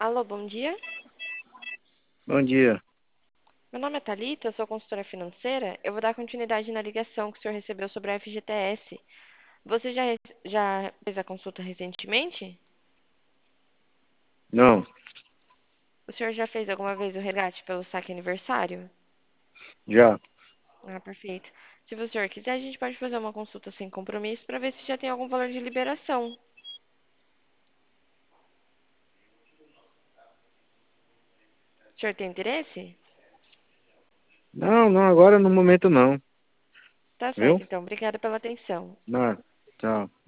Alô, bom dia. Bom dia. Meu nome é Thalita, eu sou consultora financeira. Eu vou dar continuidade na ligação que o senhor recebeu sobre a FGTS. Você já fez a consulta recentemente? Não, O senhor já fez alguma vez o resgate pelo saque aniversário? já. Ah, perfeito. Se o senhor quiser, a gente pode fazer uma consulta sem compromisso para ver se já tem algum valor de liberação. O senhor tem interesse? Não, não, agora no momento não. Tá Viu? certo, então. Obrigada pela atenção. Nada. Tchau.